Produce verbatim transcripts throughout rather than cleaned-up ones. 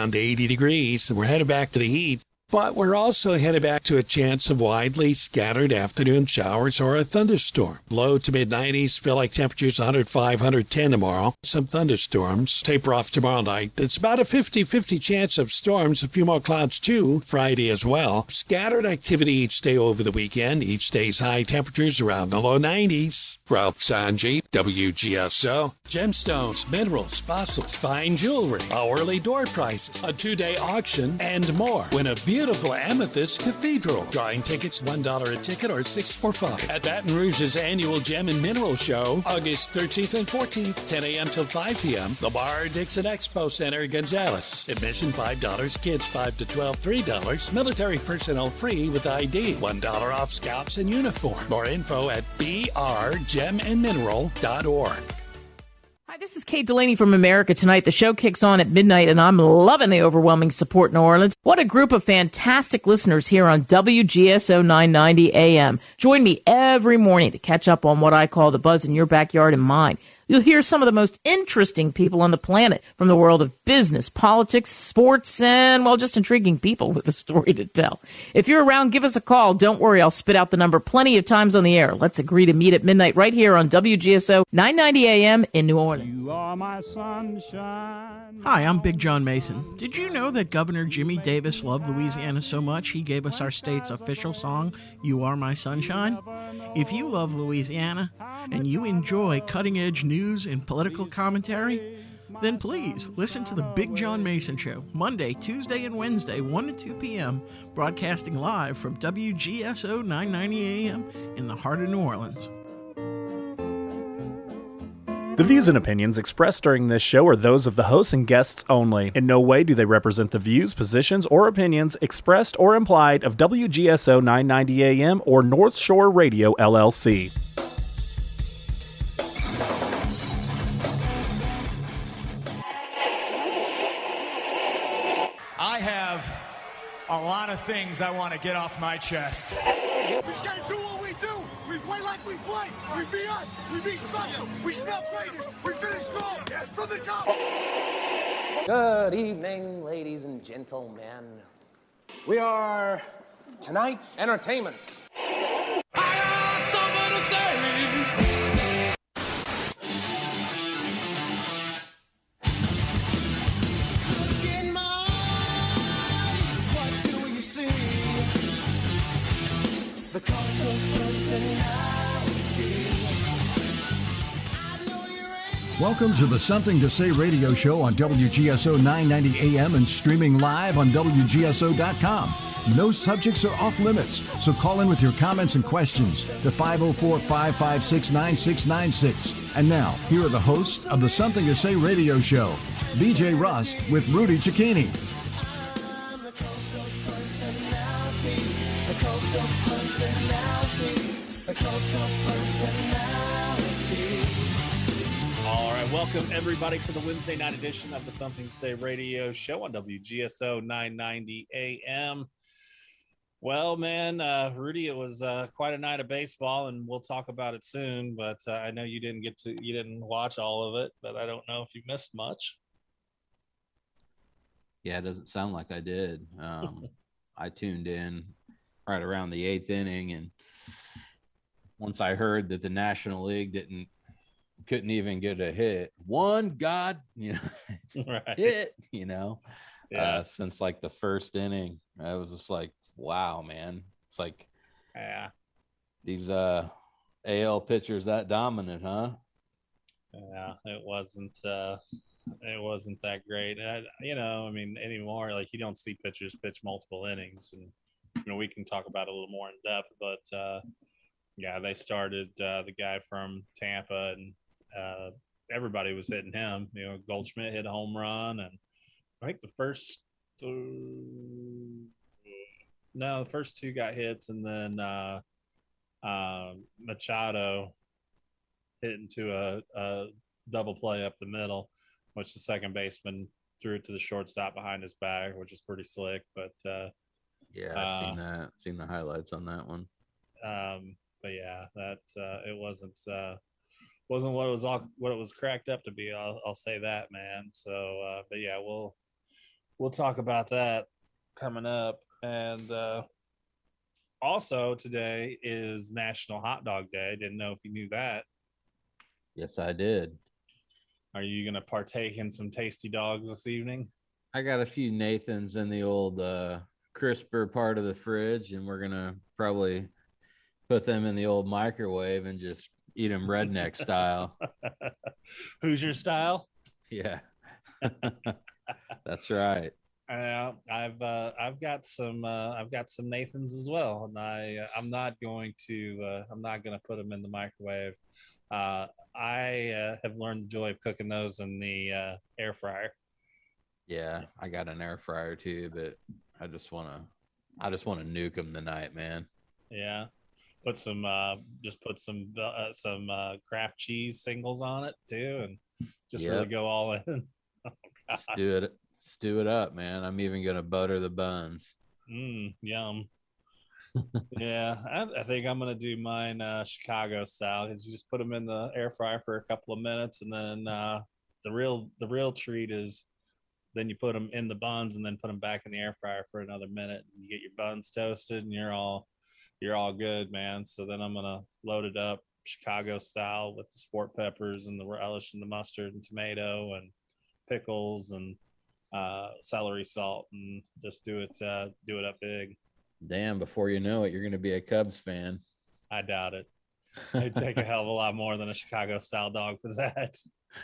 down to eighty degrees, and we're headed back to the heat. But we're also headed back to a chance of widely scattered afternoon showers or a thunderstorm. Low to mid nineties, feel like temperatures one hundred five, one hundred ten tomorrow. Some thunderstorms. Taper off tomorrow night. It's about a fifty-fifty chance of storms, a few more clouds too, Friday as well. Scattered activity each day over the weekend. Each day's high temperatures around the low nineties. Ralph Sanji, W G S O. Gemstones, minerals, fossils, fine jewelry, hourly door prices, a two-day auction, and more. Win a beautiful Beautiful Amethyst Cathedral. Drawing tickets one dollar a ticket or six for five. At Baton Rouge's annual Gem and Mineral Show, August thirteenth and fourteenth, ten a.m. till five p.m. The Bar Dixon Expo Center, Gonzales. Admission five dollars. Kids five to twelve, three dollars. Military personnel free with I D. one dollar off scalps and uniform. More info at b r gem and mineral dot org. Hi, this is Kate Delaney from America Tonight. The show kicks on at midnight, and I'm loving the overwhelming support in New Orleans. What a group of fantastic listeners here on W G S O nine ninety A M. Join me every morning to catch up on what I call the buzz in your backyard and mine. You'll hear some of the most interesting people on the planet from the world of business, politics, sports, and, well, just intriguing people with a story to tell. If you're around, give us a call. Don't worry, I'll spit out the number plenty of times on the air. Let's agree to meet at midnight right here on W G S O nine ninety A M in New Orleans. You are my sunshine. Hi, I'm Big John Mason. Did you know that Governor Jimmy Davis loved Louisiana so much he gave us our state's official song, You Are My Sunshine? If you love Louisiana and you enjoy cutting-edge news and political commentary, then please listen to the Big John Mason Show, Monday, Tuesday, and Wednesday, one to two p.m., broadcasting live from W G S O nine ninety A M in the heart of New Orleans. The views and opinions expressed during this show are those of the hosts and guests only. In no way do they represent the views, positions, or opinions expressed or implied of W G S O nine ninety A M or North Shore Radio, L L C. I have a lot of things I want to get off my chest. We just gotta do what we do. We play like we play. We be us. We be special. We smell greatness. We finish strong. Yes, from the top. Good evening, ladies and gentlemen. We are tonight's entertainment. Welcome to the Something to Say radio show on W G S O nine ninety A M and streaming live on W G S O dot com. No subjects are off limits, so call in with your comments and questions to five oh four, five five six, nine six nine six. And now, here are the hosts of the Something to Say radio show, B J Rust with Rudy Cicchini. All right, welcome everybody to the Wednesday night edition of the Something to Say radio show on W G S O nine ninety A M. Well, man, uh, Rudy, it was uh, quite a night of baseball, and we'll talk about it soon. But uh, I know you didn't get to, you didn't watch all of it, but I don't know if you missed much. Yeah, it doesn't sound like I did. Um, I tuned in right around the eighth inning, and once I heard that the National League didn't couldn't even get a hit, one God, you know, right. hit, you know, Yeah. uh, since like the first inning, I was just like, wow, man, it's like, yeah, these uh, A L pitchers that dominant, huh? Yeah, it wasn't. Uh, it wasn't that great. I, you know, I mean, anymore, like you don't see pitchers pitch multiple innings, and you know we can talk about it a little more in depth. But uh, yeah, they started uh, the guy from Tampa, and uh, everybody was hitting him. You know, Goldschmidt hit a home run, and I think the first uh, no, the first two got hits, and then uh, uh, Machado hit into a, a double play up the middle, which the second baseman threw it to the shortstop behind his back, which is pretty slick. But uh, yeah, I've seen that. Seen the highlights on that one. Um, but yeah, that uh, it wasn't uh, wasn't what it was all what it was cracked up to be. I'll, I'll say that, man. So, uh, but yeah, we'll we'll talk about that coming up. And uh, also today is National Hot Dog Day. Didn't know if you knew that. Yes, I did. Are you going to partake in some tasty dogs this evening? I got a few Nathans in the old uh, crisper part of the fridge, and we're going to probably put them in the old microwave and just eat them redneck style. Hoosier style? Yeah. That's right. Uh, I've uh, I've got some uh, I've got some Nathans as well, and I uh, I'm not going to uh, I'm not going to put them in the microwave. Uh, I uh, have learned the joy of cooking those in the uh, air fryer. Yeah, I got an air fryer too, but I just want to I just want to nuke them tonight, man. Yeah, put some uh, just put some uh, some uh, Kraft cheese singles on it too, and just yep. really go all in. Oh, stew it, stew it up, man. I'm even gonna butter the buns. Mm, yum. Yeah, I, I think I'm gonna do mine uh, Chicago style, because you just put them in the air fryer for a couple of minutes, and then uh, the real the real treat is then you put them in the buns and then put them back in the air fryer for another minute, and you get your buns toasted, and you're all you're all good, man. So then I'm gonna load it up Chicago style with the sport peppers and the relish and the mustard and tomato and pickles and uh, celery salt, and just do it uh, do it up big. Damn, before you know it, you're going to be a Cubs fan. I doubt it. It'd take a hell of a lot more than a Chicago style dog for that.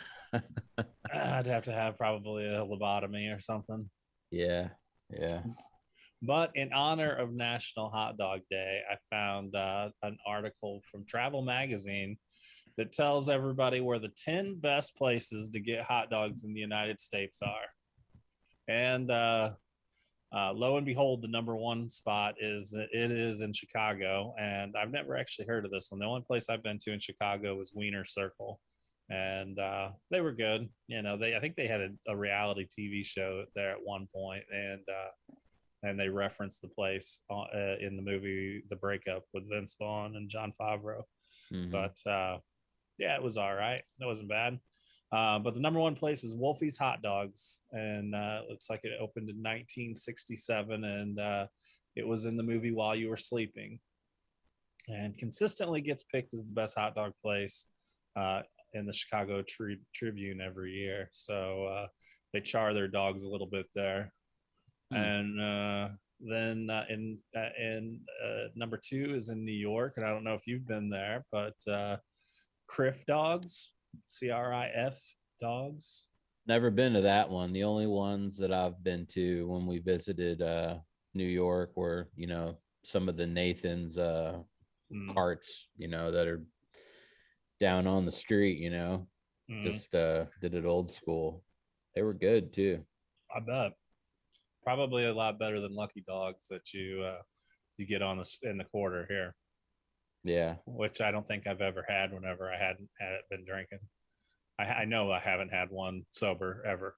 I'd have to have probably a lobotomy or something. Yeah, yeah. But in honor of National Hot Dog Day, I found uh, an article from Travel Magazine that tells everybody where the ten best places to get hot dogs in the United States are. And uh, uh, lo and behold, the number one spot is it is in Chicago. And I've never actually heard of this one. The only place I've been to in Chicago was Wiener Circle. And uh, they were good. You know, they I think they had a, a reality T V show there at one point, and uh, and they referenced the place uh, in the movie The Breakup with Vince Vaughn and Jon Favreau. Mm-hmm. But uh, yeah, it was all right. It wasn't bad. Uh, but the number one place is Wolfie's Hot Dogs, and uh, it looks like it opened in nineteen sixty-seven, and uh, it was in the movie While You Were Sleeping, and consistently gets picked as the best hot dog place uh, in the Chicago tri- Tribune every year. So uh, they char their dogs a little bit there. Mm. And uh, then uh, in uh, in uh, number two is in New York, and I don't know if you've been there, but uh, Criff Dogs. C R I F dogs. Never been to that one. The only ones that I've been to when we visited uh, New York were, you know, some of the Nathan's uh, mm. carts, you know, that are down on the street, you know, mm. just uh, did it old school. They were good too. I bet. Probably a lot better than Lucky Dogs that you uh, you get on the in the quarter here. Yeah, which I don't think I've ever had whenever I hadn't had it been drinking. I, I know I haven't had one sober ever.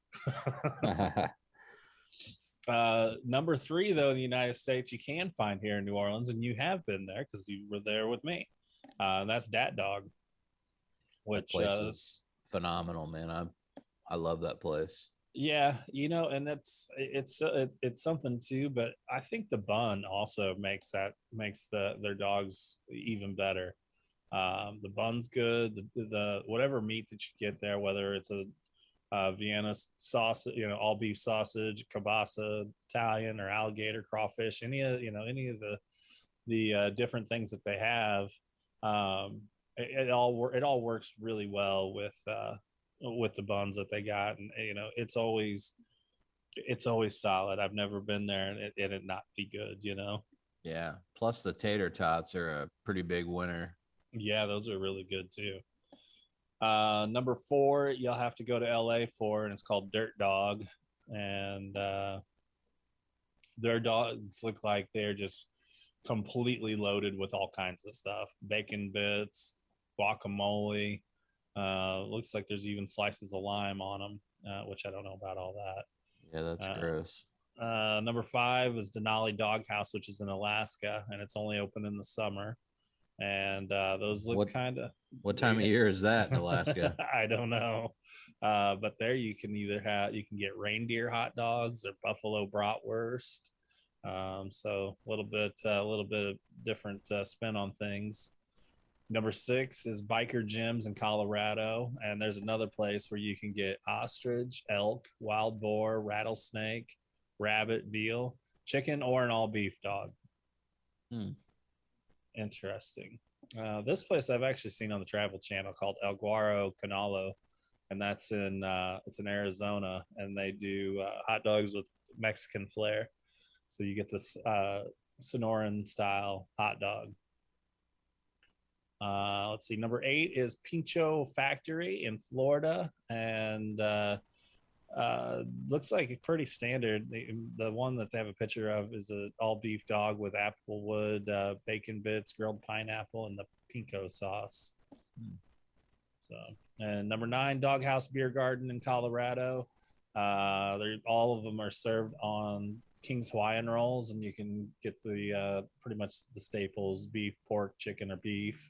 uh, number three, though, in the United States, you can find here in New Orleans, and you have been there because you were there with me. Uh, and that's Dat Dog, which that place uh, is phenomenal, man. I I love that place. Yeah, you know, and that's it's it, it's something too. But I think the bun also makes that makes the their dogs even better. Um, the bun's good. The, the whatever meat that you get there, whether it's a uh, Vienna sausage, you know, all beef sausage, kielbasa, Italian, or alligator, crawfish, any of you know any of the the uh, different things that they have, um, it, it all it all works really well with. Uh, with the buns that they got, and you know it's always it's always solid. I've never been there and it, and it not be good, you know. Yeah, plus the tater tots are a pretty big winner. Yeah, those are really good too. Uh number four, you'll have to go to L A for, and it's called Dirt Dog, and uh their dogs look like they're just completely loaded with all kinds of stuff: bacon bits, guacamole. Uh, looks like there's even slices of lime on them, uh, which I don't know about all that. Yeah, that's uh, gross. Uh, number five is Denali Doghouse, which is in Alaska, and it's only open in the summer. and uh, those look kind of. What time of year is that in Alaska? I don't know, uh, but there you can either have you can get reindeer hot dogs or buffalo bratwurst. Um, so a little bit, uh, a little bit of different uh, spin on things. Number six is Biker Gyms in Colorado, and there's another place where you can get ostrich, elk, wild boar, rattlesnake, rabbit, veal, chicken, or an all beef dog. Hmm. Interesting. Uh, this place I've actually seen on the Travel Channel called El Guaro Canalo, and that's in uh, it's in Arizona, and they do uh, hot dogs with Mexican flair. So you get this uh, Sonoran style hot dog. Uh, let's see. Number eight is Pincho Factory in Florida, and uh, uh, looks like pretty standard. The, the one that they have a picture of is an all beef dog with applewood, uh, bacon bits, grilled pineapple, and the pinko sauce. Hmm. So, and number nine, Doghouse Beer Garden in Colorado. Uh, they're all of them are served on King's Hawaiian rolls, and you can get the uh, pretty much the staples: beef, pork, chicken, or beef.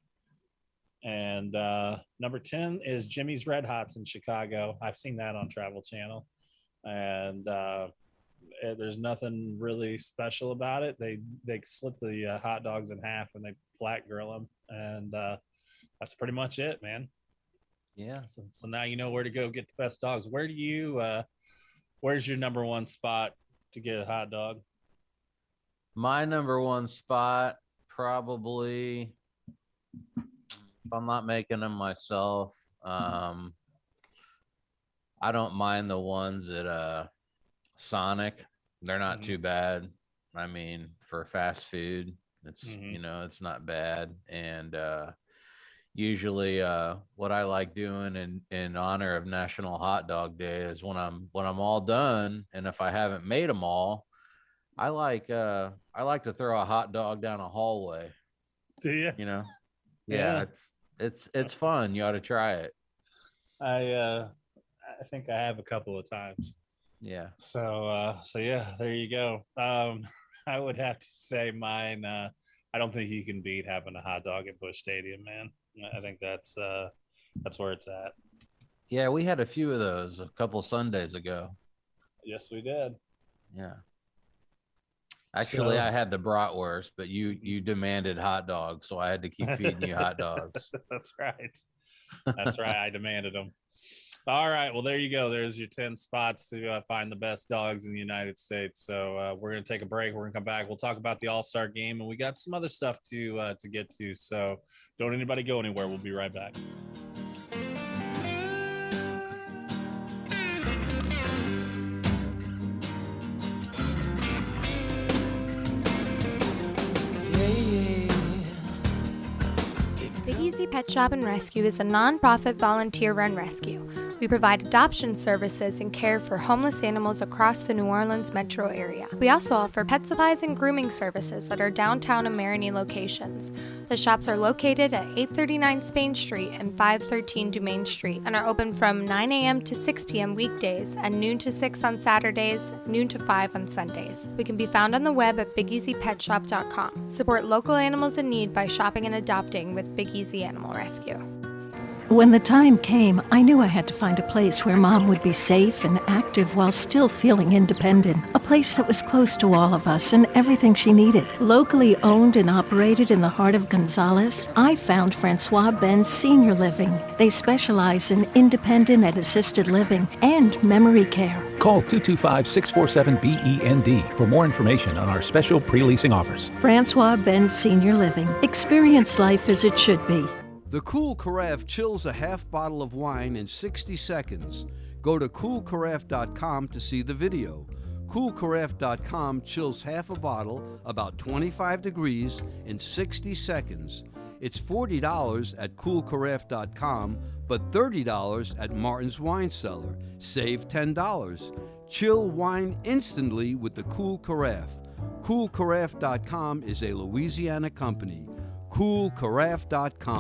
And uh, number ten is Jimmy's Red Hots in Chicago. I've seen that on Travel Channel, and uh, there's nothing really special about it. They they slit the uh, hot dogs in half and they flat grill them, and uh, that's pretty much it, man. Yeah. So, so now you know where to go get the best dogs. Where do you? Uh, where's your number one spot to get a hot dog? My number one spot, probably, if I'm not making them myself, um, I don't mind the ones at uh, Sonic. They're not mm-hmm. too bad. I mean, for fast food, it's, mm-hmm. you know, it's not bad. And uh, usually uh, what I like doing in, in honor of National Hot Dog Day is when I'm, when I'm all done, and if I haven't made them all, I like, uh, I like to throw a hot dog down a hallway. Do you? You know? Yeah. yeah. It's, It's it's fun. You ought to try it. I uh, I think I have a couple of times. Yeah. So uh, so yeah, there you go. Um, I would have to say mine. Uh, I don't think you can beat having a hot dog at Busch Stadium, man. I think that's uh, that's where it's at. Yeah, we had a few of those a couple Sundays ago. Yes, we did. Yeah. Actually, so, I had the bratwurst, but you you demanded hot dogs, so I had to keep feeding you hot dogs. That's right. That's right. I demanded them. All right. Well, there you go. There's your ten spots to uh, find the best dogs in the United States. So uh, we're going to take a break. We're going to come back. We'll talk about the All-Star Game, and we got some other stuff to uh, to get to. So don't anybody go anywhere. We'll be right back. Big Easy Pet Shop and Rescue is a non-profit volunteer-run rescue. We provide adoption services and care for homeless animals across the New Orleans metro area. We also offer pet supplies and grooming services at our downtown and Marigny locations. The shops are located at eight thirty-nine Spain Street and five thirteen Dumaine Street and are open from nine a.m. to six p.m. weekdays and noon to six on Saturdays, noon to five on Sundays. We can be found on the web at big easy pet shop dot com. Support local animals in need by shopping and adopting with Big Easy Animal Rescue. When the time came, I knew I had to find a place where Mom would be safe and active while still feeling independent. A place that was close to all of us and everything she needed. Locally owned and operated in the heart of Gonzales, I found Francois Benz Senior Living. They specialize in independent and assisted living and memory care. Call two two five, six four seven, B E N D for more information on our special pre-leasing offers. Francois Benz Senior Living. Experience life as it should be. The Cool Carafe chills a half bottle of wine in sixty seconds. Go to cool carafe dot com to see the video. cool carafe dot com chills half a bottle, about twenty-five degrees, in sixty seconds. It's forty dollars at cool carafe dot com, but thirty dollars at Martin's Wine Cellar. Save ten dollars. Chill wine instantly with the Cool Carafe. cool carafe dot com is a Louisiana company. cool carafe dot com.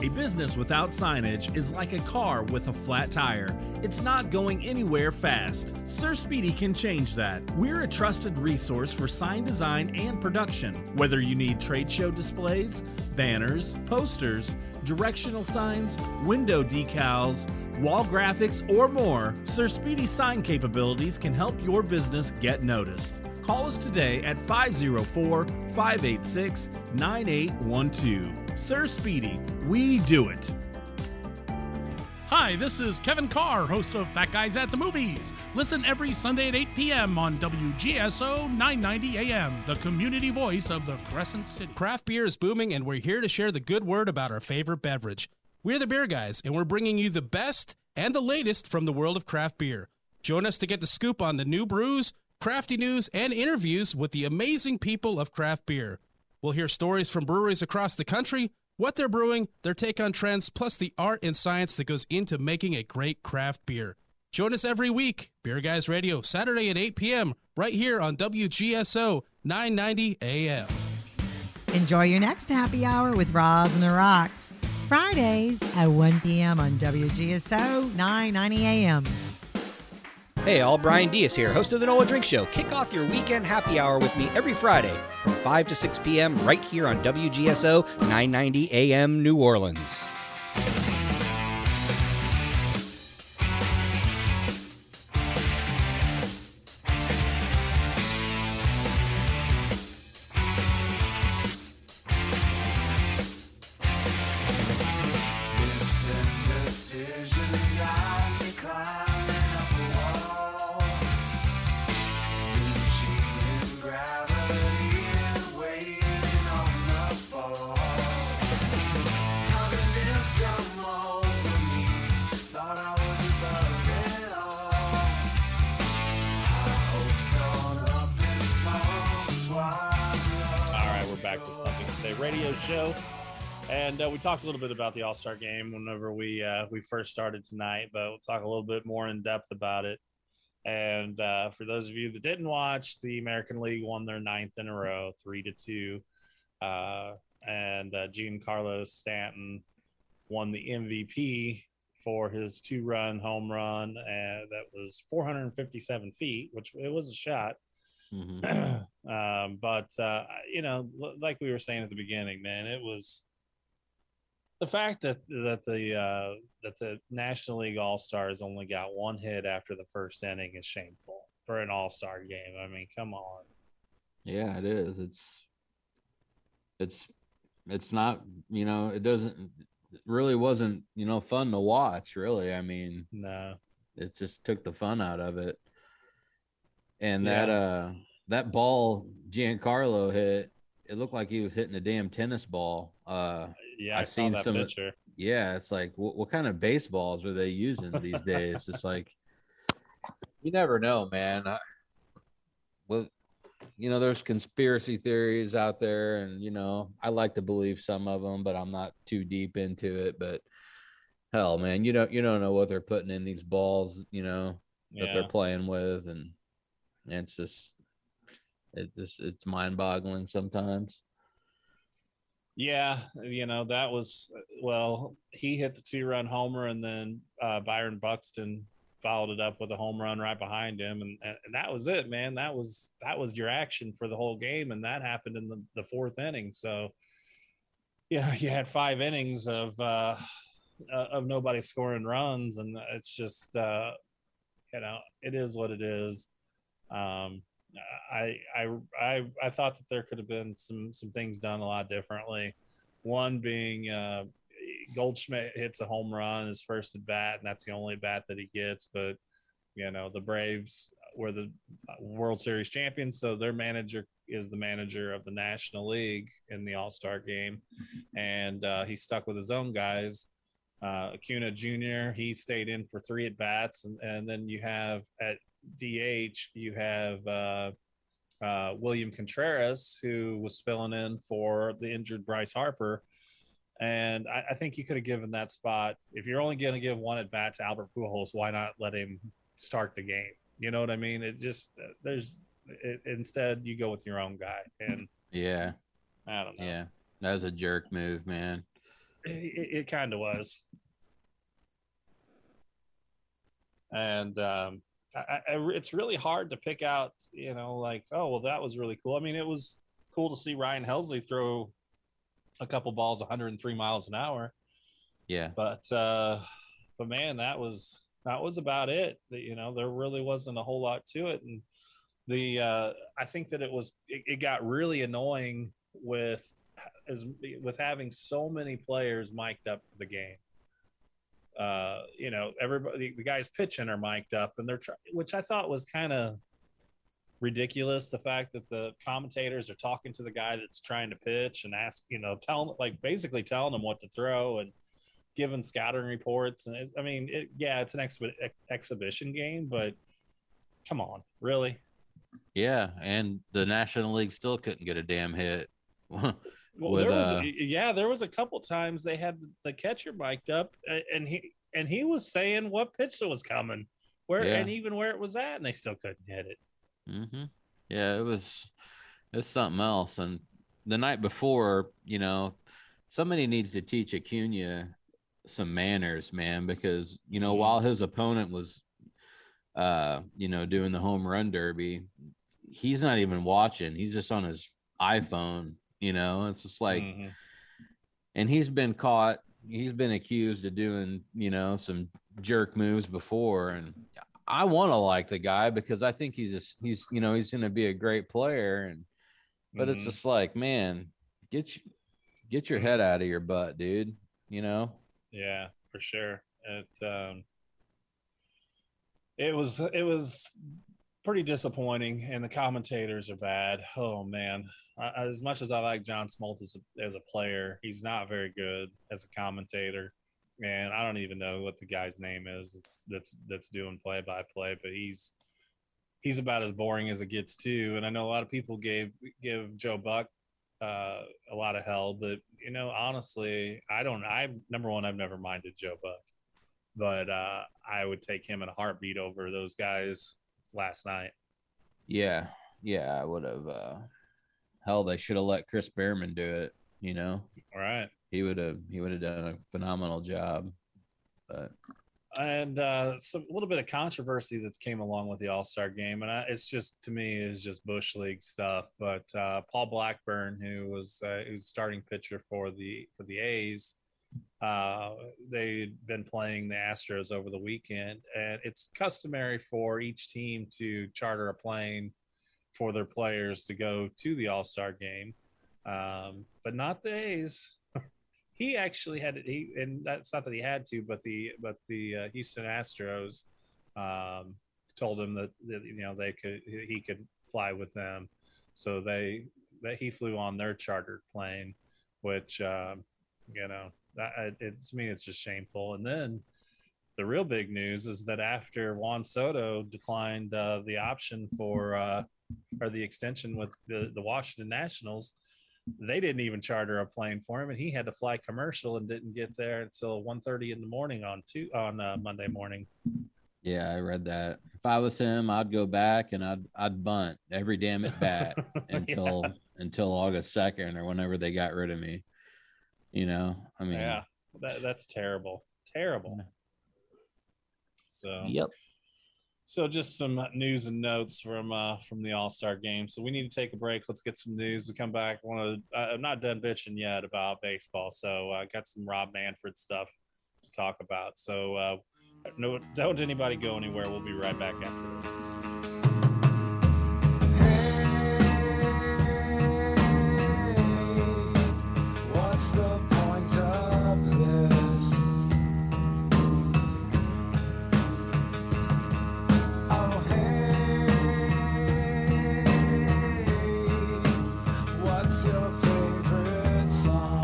A business without signage is like a car with a flat tire. It's not going anywhere fast. Sir Speedy can change that. We're a trusted resource for sign design and production. Whether you need trade show displays, banners, posters, directional signs, window decals, wall graphics, or more, Sir Speedy's sign capabilities can help your business get noticed. Call us today at five oh four, five eight six, nine eight one two. Sir Speedy, we do it. Hi, this is Kevin Carr, host of Fat Guys at the Movies. Listen every Sunday at eight p.m. on W G S O nine ninety A M, the community voice of the Crescent City. Craft beer is booming, and we're here to share the good word about our favorite beverage. We're the Beer Guys, and we're bringing you the best and the latest from the world of craft beer. Join us to get the scoop on the new brews, crafty news, and interviews with the amazing people of craft beer. We'll hear stories from breweries across the country, what they're brewing, their take on trends, plus the art and science that goes into making a great craft beer. Join us every week, Beer Guys Radio, Saturday at eight p.m., right here on W G S O nine ninety A M. Enjoy your next happy hour with Roz and the Rocks, Fridays at one p.m. on W G S O nine ninety A M. Hey all, Brian Diaz here, host of the Nola Drink Show. Kick off your weekend happy hour with me every Friday from five to six p.m. right here on W G S O nine ninety A M New Orleans. Show, and uh, we talked a little bit about the All-Star game whenever we uh, we first started tonight, but we'll talk a little bit more in depth about it. And uh, for those of you that didn't watch, the American League won their ninth in a row, three to two, uh, and uh, Giancarlo Stanton won the M V P for his two-run home run, and that was four hundred fifty-seven feet, which it was a shot. Mm-hmm. um, but uh, you know, like we were saying at the beginning, man, it was the fact that that the uh, that the National League All-Stars only got one hit after the first inning is shameful for an All-Star game. I mean, come on. Yeah, it is. It's it's it's not. You know, it doesn't. It really wasn't. You know, fun to watch. Really, I mean, no. It just took the fun out of it. And Yeah. that uh that ball Giancarlo hit, it looked like he was hitting a damn tennis ball. Uh Yeah, I I've saw seen that some picture. Yeah, it's like what, what kind of baseballs are they using these days? It's like you never know, man. I, well, you know, there's conspiracy theories out there, and you know, I like to believe some of them, but I'm not too deep into it. But hell, man, you don't you don't know what they're putting in these balls, you know, that Yeah. they're playing with, and it's just it just it's mind-boggling sometimes. Yeah, you know, that was, well, he hit the two-run homer, and then uh, Byron Buxton followed it up with a home run right behind him, and, and that was it, man. That was that was your action for the whole game, and that happened in the, the fourth inning. So, yeah, you had five innings of uh, of nobody scoring runs, and it's just, uh, you know, it is what it is. Um, I, I, I, I thought that there could have been some, some things done a lot differently. One being, uh, Goldschmidt hits a home run, his first at bat, and that's the only bat that he gets. But, you know, the Braves were the World Series champions, so their manager is the manager of the National League in the All-Star game. And, uh, he stuck with his own guys. Uh, Acuna Junior, he stayed in for three at bats. And, and then you have at D H, you have uh, uh, William Contreras, who was filling in for the injured Bryce Harper. And I, I think you could have given that spot. If you're only going to give one at bat to Albert Pujols, why not let him start the game? You know what I mean? It just, uh, there's, it, instead you go with your own guy. And Yeah. I don't know. Yeah. That was a jerk move, man. It, it kind of was. And um, I, I, it's really hard to pick out, you know, like, oh, well, that was really cool. I mean, it was cool to see Ryan Helsley throw a couple balls one hundred three miles an hour. Yeah. But, uh, but man, that was, that was about it. You know, there really wasn't a whole lot to it. And the, uh, I think that it was, it, it got really annoying with, as with having so many players mic'd up for the game. Uh, you know, everybody, the guys pitching are mic'd up, and they're trying, which I thought was kind of ridiculous. The fact that the commentators are talking to the guy that's trying to pitch and ask, you know, tell like basically telling them what to throw and giving scouting reports. And it's, I mean, it, yeah, it's an ex- ex- exhibition game, but come on, really? Yeah, and the National League still couldn't get a damn hit. Well, with, there was, uh, yeah, there was a couple times they had the catcher mic'd up, and he and he was saying what pitch was coming, where Yeah. and even where it was at, and they still couldn't hit it. Mm-hmm. Yeah, it was it's something else. And the night before, you know, somebody needs to teach Acuna some manners, man, because you know, while his opponent was, uh, you know, doing the home run derby, he's not even watching. He's just on his iPhone. You know, it's just like, Mhm. and he's been caught. He's been accused of doing, you know, some jerk moves before. And I want to like the guy because I think he's just, he's, you know, he's going to be a great player. And, but it's Mhm. just like, man, get you, get your head out of your butt, dude. You know? Yeah, for sure. It um, it was it was pretty disappointing, and the commentators are bad. Oh man, I, as much as I like John Smoltz as a, as a player, he's not very good as a commentator. And I don't even know what the guy's name is. It's that's that's doing play by play, but he's he's about as boring as it gets too. And I know a lot of people gave give Joe Buck uh, a lot of hell, but you know, honestly, I don't. I number one, I've never minded Joe Buck, but uh, I would take him in a heartbeat over those guys last night. Yeah. Yeah. I would have, uh, hell, they should have let Chris Behrman do it, you know? All right. He would have, he would have done a phenomenal job, but And uh, some a little bit of controversy that's came along with the All-Star game, and I, it's just to me is just Bush League stuff. But uh, Paul Blackburn, who was uh, who's starting pitcher for the for the A's, uh, they'd been playing the Astros over the weekend, and it's customary for each team to charter a plane for their players to go to the All-Star game, um, but not the A's. He actually had he, and that's not that he had to, but the but the uh, Houston Astros um, told him that, that you know they could he could fly with them, so they that he flew on their chartered plane, which um, you know that, it, to me it's just shameful. And then the real big news is that after Juan Soto declined uh, the option for uh, or the extension with the, the Washington Nationals, they didn't even charter a plane for him, and he had to fly commercial and didn't get there until one thirty in the morning on two on uh, Monday morning. yeah, I read that. If I was him, I'd go back and I'd I'd bunt every damn at bat until Yeah. until August second or whenever they got rid of me. You know, I mean, Yeah, that, that's terrible, terrible. So Yep. So just some news and notes from uh, from the All-Star game. So we need to take a break. Let's get some news. We come back. I want to. I'm not done bitching yet about baseball. So I uh, got some Rob Manfred stuff to talk about. So uh, no, don't anybody go anywhere. We'll be right back after this. What's the point of this? Oh hey, what's your favorite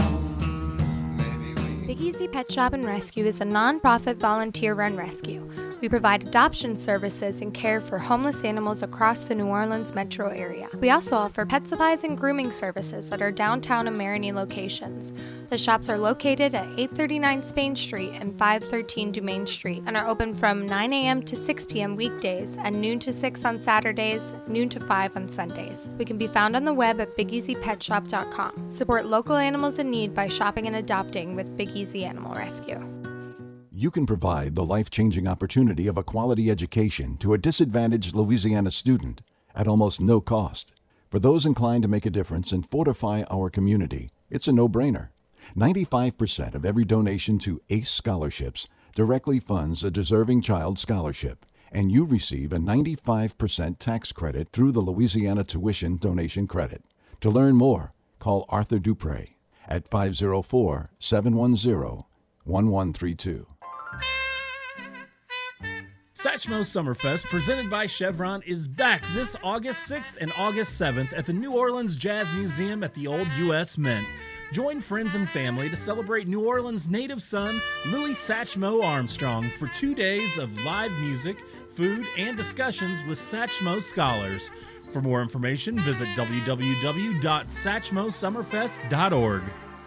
song? Maybe we Big Easy Pet Shop and Rescue is a non-profit volunteer-run rescue. We provide adoption services and care for homeless animals across the New Orleans metro area. We also offer pet supplies and grooming services at our downtown and Marigny locations. The shops are located at eight thirty-nine Spain Street and five thirteen Dumaine Street and are open from nine a.m. to six p.m. weekdays and noon to six on Saturdays, noon to five on Sundays. We can be found on the web at big easy pet shop dot com. Support local animals in need by shopping and adopting with Big Easy Animal Rescue. You can provide the life-changing opportunity of a quality education to a disadvantaged Louisiana student at almost no cost. For those inclined to make a difference and fortify our community, it's a no-brainer. ninety-five percent of every donation to ACE scholarships directly funds a deserving child scholarship, and you receive a ninety-five percent tax credit through the Louisiana Tuition Donation Credit. To learn more, call Arthur Dupre at five oh four, seven one zero, one one three two. Satchmo Summerfest, presented by Chevron, is back this August sixth and August seventh at the New Orleans Jazz Museum at the Old U S Mint. Join friends and family to celebrate New Orleans' native son, Louis Satchmo Armstrong, for two days of live music, food, and discussions with Satchmo scholars. For more information, visit w w w dot satchmo summerfest dot org.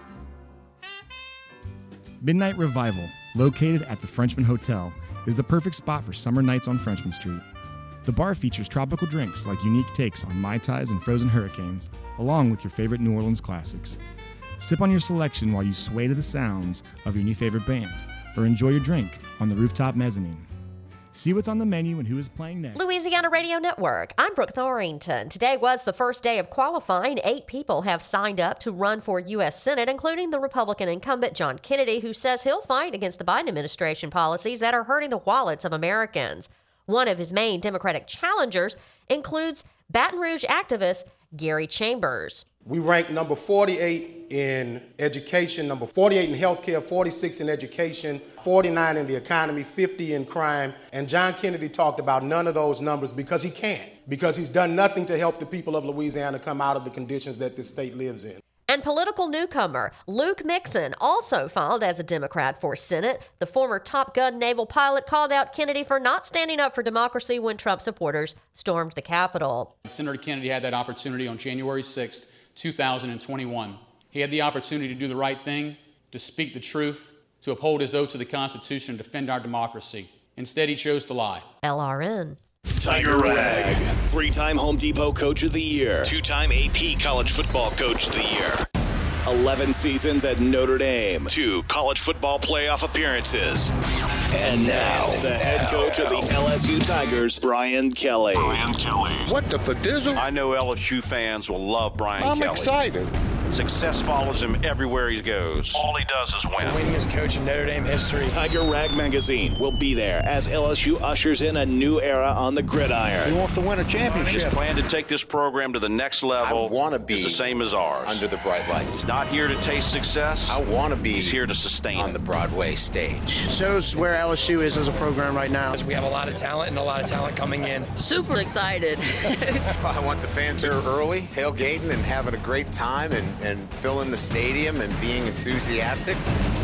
Midnight Revival, located at the Frenchman Hotel, is the perfect spot for summer nights on Frenchman Street. The bar features tropical drinks like unique takes on Mai Tais and frozen hurricanes, along with your favorite New Orleans classics. Sip on your selection while you sway to the sounds of your new favorite band, or enjoy your drink on the rooftop mezzanine. See what's on the menu and who is playing next. Louisiana Radio Network. I'm Brooke Thorington. Today was the first day of qualifying. Eight people have signed up to run for U S Senate, including the Republican incumbent John Kennedy, who says he'll fight against the Biden administration policies that are hurting the wallets of Americans. One of his main Democratic challengers includes Baton Rouge activist Gary Chambers. We rank number forty-eight in education, number forty-eight in healthcare, forty-six in education, forty-nine in the economy, fifty in crime. And John Kennedy talked about none of those numbers because he can't, because he's done nothing to help the people of Louisiana come out of the conditions that this state lives in. And political newcomer Luke Mixon also filed as a Democrat for Senate. The former Top Gun naval pilot called out Kennedy for not standing up for democracy when Trump supporters stormed the Capitol. Senator Kennedy had that opportunity on January sixth, two thousand twenty-one. He had the opportunity to do the right thing, to speak the truth, to uphold his oath to the Constitution, and defend our democracy. Instead, he chose to lie. L R N. Tiger Rag, three-time Home Depot Coach of the Year, two-time A P College Football Coach of the Year, eleven seasons at Notre Dame, two college football playoff appearances, and now the head coach of the L S U Tigers, Brian Kelly. Brian Kelly. What the fadizzle? I know L S U fans will love Brian I'm Kelly. I'm excited. Success follows him everywhere he goes. All he does is win. Winningest coach in Notre Dame history. Tiger Rag Magazine will be there as L S U ushers in a new era on the gridiron. He wants to win a championship. His plan to take this program to the next level I want to be is the same as ours. Under the bright lights. Not here to taste success. I want to be He's here to sustain on it. the Broadway stage. It shows where L S U is as a program right now. We have a lot of talent and a lot of talent coming in. Super excited. I want the fans here early, tailgating and having a great time and, and filling the stadium and being enthusiastic.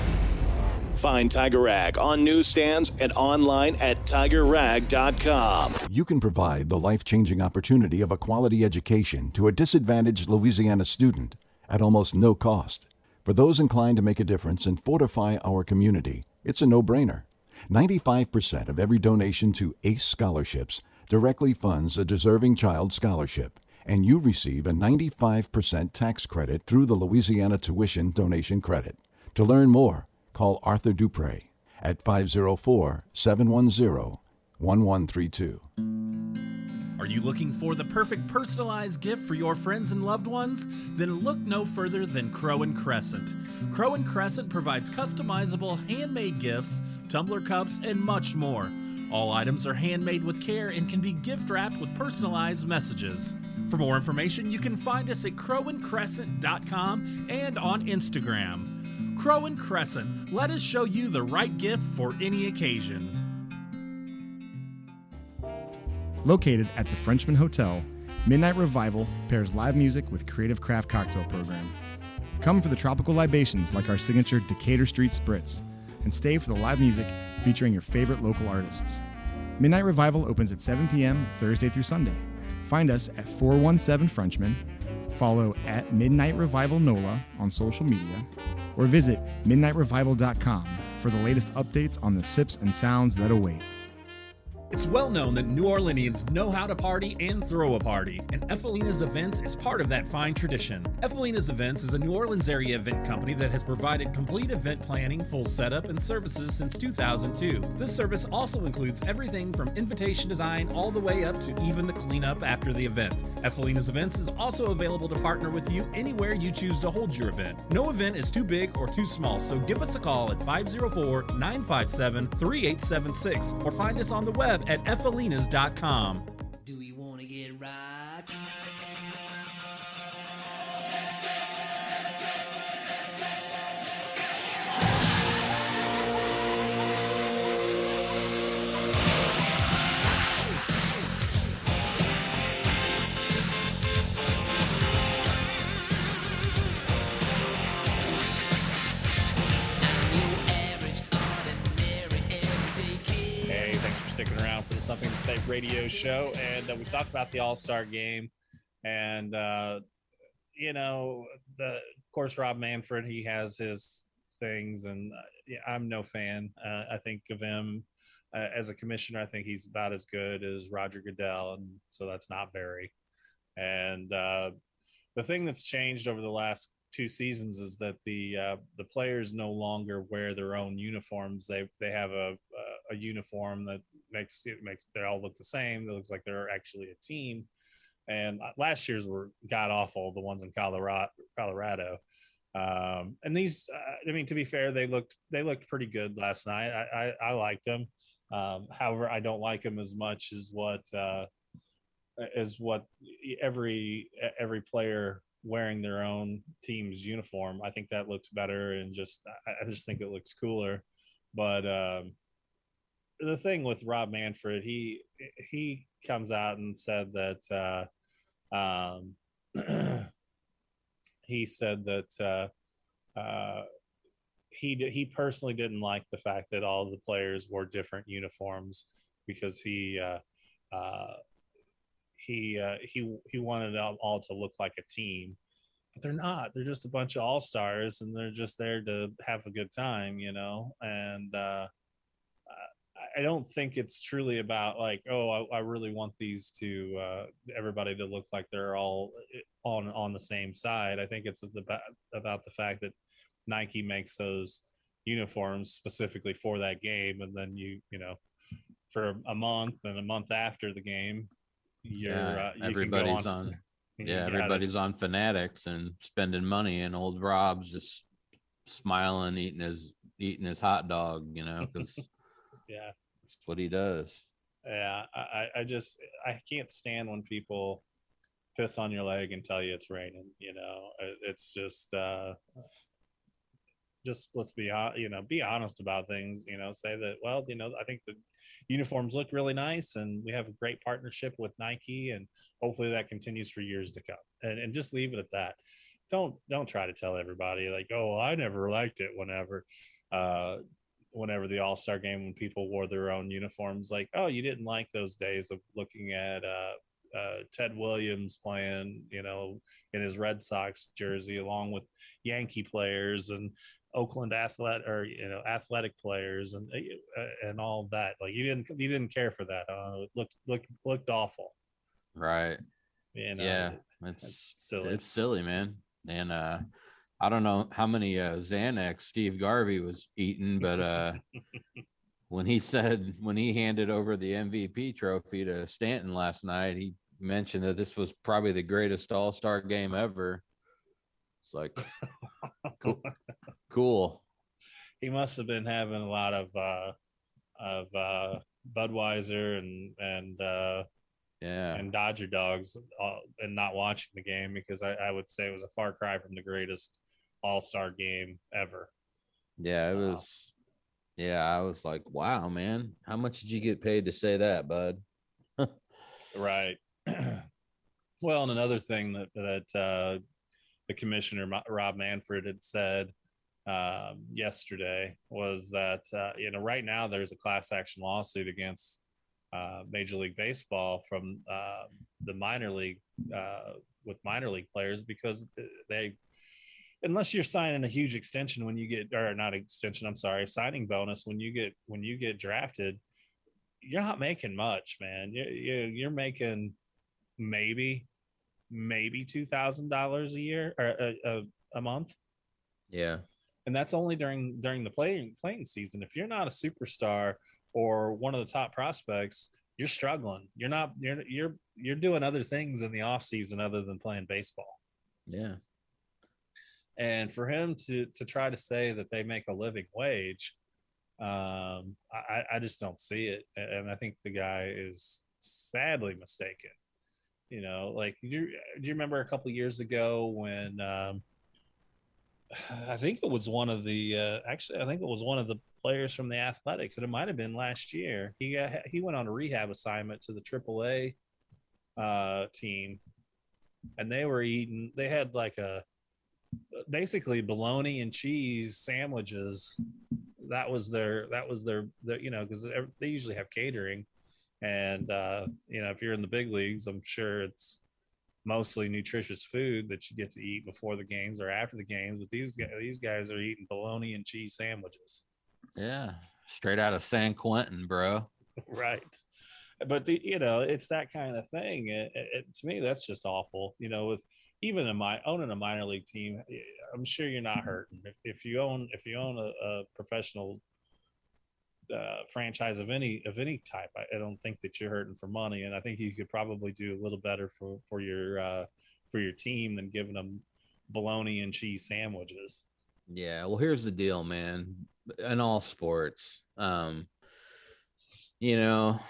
Find Tiger Rag on newsstands and online at tiger rag dot com. You can provide the life-changing opportunity of a quality education to a disadvantaged Louisiana student at almost no cost. For those inclined to make a difference and fortify our community, it's a no-brainer. ninety-five percent of every donation to ACE scholarships directly funds a deserving child scholarship, and you receive a ninety-five percent tax credit through the Louisiana Tuition Donation Credit. To learn more, call Arthur Dupre at five oh four, seven one zero, one one three two. Are you looking for the perfect personalized gift for your friends and loved ones? Then look no further than Crow and Crescent. Crow and Crescent provides customizable handmade gifts, tumbler cups, and much more. All items are handmade with care and can be gift wrapped with personalized messages. For more information, you can find us at crow and crescent dot com and on Instagram. Crow and Crescent, let us show you the right gift for any occasion. Located at the Frenchman Hotel, Midnight Revival pairs live music with creative craft cocktail program. Come for the tropical libations like our signature Decatur Street Spritz, and stay for the live music featuring your favorite local artists. Midnight Revival opens at seven p.m. Thursday through Sunday. Find us at four one seven Frenchman, follow at Midnight Revival NOLA on social media, or visit midnight revival dot com for the latest updates on the sips and sounds that await. It's well known that New Orleanians know how to party and throw a party, and Efelina's Events is part of that fine tradition. Efelina's Events is a New Orleans area event company that has provided complete event planning, full setup, and services since two thousand two. This service also includes everything from invitation design all the way up to even the cleanup after the event. Efelina's Events is also available to partner with you anywhere you choose to hold your event. No event is too big or too small, so give us a call at five oh four, nine five seven, three eight seven six or find us on the web at efelinas dot com. Do we want to get right? Sticking around for the Something to Say radio show, and uh, we talked about the All-Star game, and uh, you know, the of course Rob Manfred, he has his things, and uh, yeah, I'm no fan. Uh, I think of him uh, as a commissioner. I think he's about as good as Roger Goodell, and so that's not very. And uh, the thing that's changed over the last two seasons is that the uh, the players no longer wear their own uniforms. They they have a a, a uniform that makes it makes they all look the same. It looks like they're actually a team. And last year's were god awful. The ones in Colorado, Colorado. Um, and these, uh, I mean, to be fair, they looked they looked pretty good last night. I I, I liked them. Um, however, I don't like them as much as what uh, as what every every player wearing their own team's uniform. I think that looks better, and just I, I just think it looks cooler. But um, the thing with Rob Manfred, he he comes out and said that uh, um, he said that uh, uh, he he personally didn't like the fact that all the players wore different uniforms because he uh, uh, he uh, he he wanted them all to look like a team. But they're not. They're just a bunch of all-stars, and they're just there to have a good time, you know. And uh, I don't think it's truly about like, oh, I, I really want these to uh, everybody to look like they're all on on the same side. I think it's about about the fact that Nike makes those uniforms specifically for that game, and then you you know, for a month and a month after the game, you're yeah, uh, you everybody's can go on. on. Yeah, You gotta- everybody's on Fanatics and spending money, and old Rob's just smiling, eating his eating his hot dog, you know, because yeah, that's what he does. yeah. I I just I can't stand when people piss on your leg and tell you it's raining. You know, It- it's just uh, just let's be hon- you know be honest about things. You know, say that, well, you know, I think the uniforms look really nice, and we have a great partnership with Nike, and hopefully that continues for years to come. And and just leave it at that. Don't don't try to tell everybody like, oh, well, I never liked it. Whenever, uh, whenever the All-Star game, when people wore their own uniforms, like, oh, you didn't like those days of looking at uh, uh, Ted Williams playing, you know, in his Red Sox jersey, along with Yankee players and Oakland athletic or you know athletic players and uh, and all that. Like you didn't you didn't care for that. Uh, it looked looked looked awful. Right. You know, Yeah, it's it's silly. It's silly, man. And uh, I don't know how many uh, Xanax Steve Garvey was eating, but uh, when he said when he handed over the M V P trophy to Stanton last night, he mentioned that this was probably the greatest All-Star game ever. It's like cool. cool. He must have been having a lot of uh, of uh, Budweiser and and uh, yeah and Dodger dogs uh, and not watching the game, because I, I would say it was a far cry from the greatest All-Star game ever. Yeah, it Wow. was. Yeah, I was like, wow, man, how much did you get paid to say that, bud? Right. Well, and another thing that that uh, the commissioner Ma- Rob Manfred had said um, yesterday was that uh, you know right now there's a class action lawsuit against uh, Major League Baseball from uh, the minor league uh, with minor league players, because they, unless you're signing a huge extension when you get, or not extension, I'm sorry, signing bonus when you get when you get drafted, you're not making much, man. You're you're making maybe maybe two thousand dollars a year or a, a, a month. Yeah. And that's only during during the playing playing season. If you're not a superstar or one of the top prospects, you're struggling. You're not you're you're you're doing other things in the off season other than playing baseball. Yeah. And for him to to try to say that they make a living wage, um, I, I just don't see it. And I think the guy is sadly mistaken. You know, like, do you, do you remember a couple of years ago when um, I think it was one of the uh, actually I think it was one of the players from the Athletics, and it might have been last year. He got, he went on a rehab assignment to the triple A uh, team, and they were eating. They had like a basically bologna and cheese sandwiches. That was their that was their, their you know, because they usually have catering, and uh, you know, if you're in the big leagues, I'm sure it's mostly nutritious food that you get to eat before the games or after the games. But these these guys are eating bologna and cheese sandwiches. Yeah, straight out of San Quentin, bro. Right. But the, you know, it's that kind of thing. It, it, to me, that's just awful. You know, with even in my owning a minor league team, I'm sure you're not hurting. If, if you own if you own a, a professional uh, franchise of any of any type, I, I don't think that you're hurting for money. And I think you could probably do a little better for for your uh, for your team than giving them bologna and cheese sandwiches. Yeah, well, here's the deal, man. In all sports, um, you know,